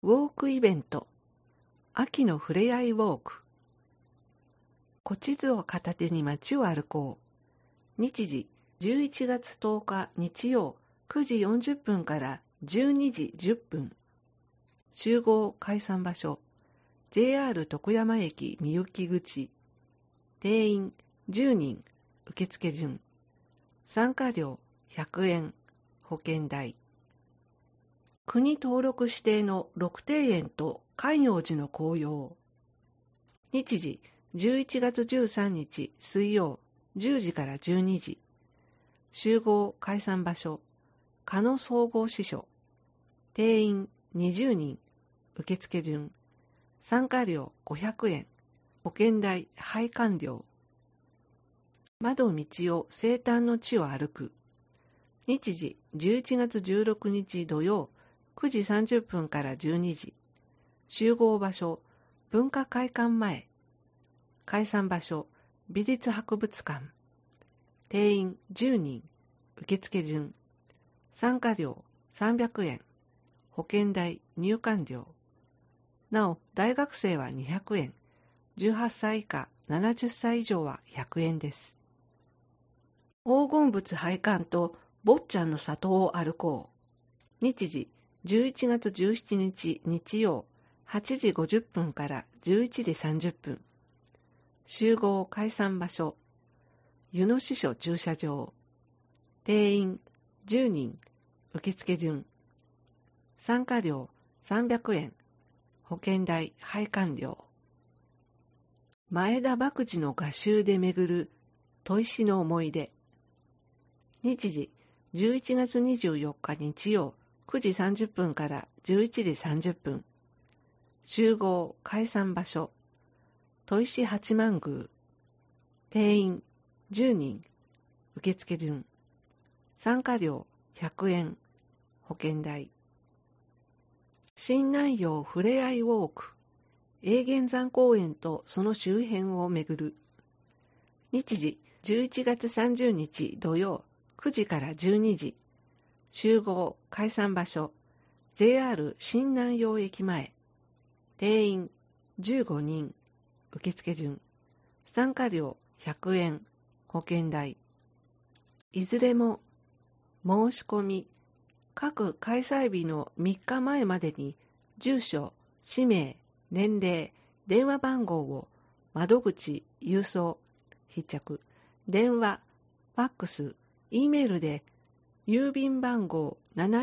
ウォークイベント、秋のふれあいウォーク。古地図を片手に街を歩こう。日時、11月10日日曜9時40分から12時10分。集合解散場所、JR 徳山駅みゆき口。定員10人、受付順。参加料100円、保険代。国登録指定の六庭園と観葉樹の紅葉。日時、11月13日水曜10時から12時。集合解散場所、加野総合支所。定員20人、受付順。参加料500円、保険代配管料。窓道を生誕の地を歩く。日時、11月16日土曜9時30分から12時。集合場所、文化会館前。解散場所、美術博物館。定員10人、受付順。参加料300円、保険代入館料。なお、大学生は200円、18歳以下70歳以上は100円です。黄金仏拝観と坊ちゃんの里を歩こう。日時、11月17日日曜8時50分から11時30分。集合解散場所、湯野支所駐車場。定員10人、受付順。参加料300円、保険代配管料。前田博士の画集で巡る砥石の思い出。日時、11月24日日曜9時30分から11時30分。集合解散場所、砥石八幡宮。定員10人、受付順。参加料100円、保険代。新南陽ふれあいウォーク、永源山公園とその周辺を巡る。日時、11月30日土曜9時から12時。集合解散場所、JR 新南陽駅前。定員15人、受付順。参加料100円、保険代。いずれも申し込み、各開催日の3日前までに住所、氏名、年齢、電話番号を窓口、郵送、必着、電話、ファックス、E メールで郵便番号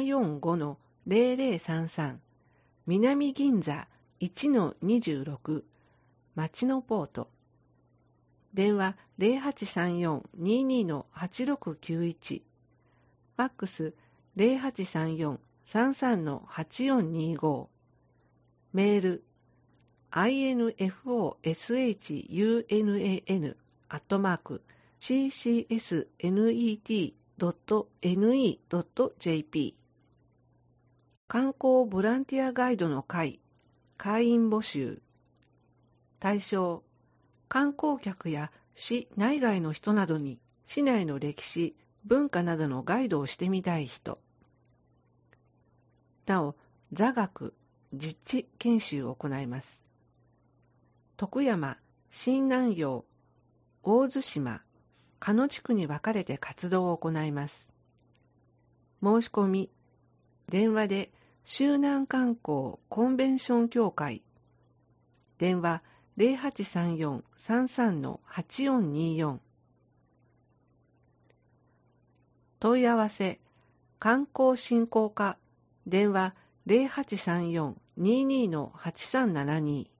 745-0033 南銀座 1-26 町のポート。電話 0834-22-8691。ファックス 0834-33-8425。メール infosword@ccsnet.ne.jp。 観光ボランティアガイドの会、会員募集。対象、観光客や市内外の人などに市内の歴史、文化などのガイドをしてみたい人。なお、座学、実地研修を行います。徳山、新南陽、大津島、加野地区に分かれて活動を行います。申し込み、電話で周南観光コンベンション協会。電話0834-33-8424。問い合わせ、観光振興課。電話0834-22-8372。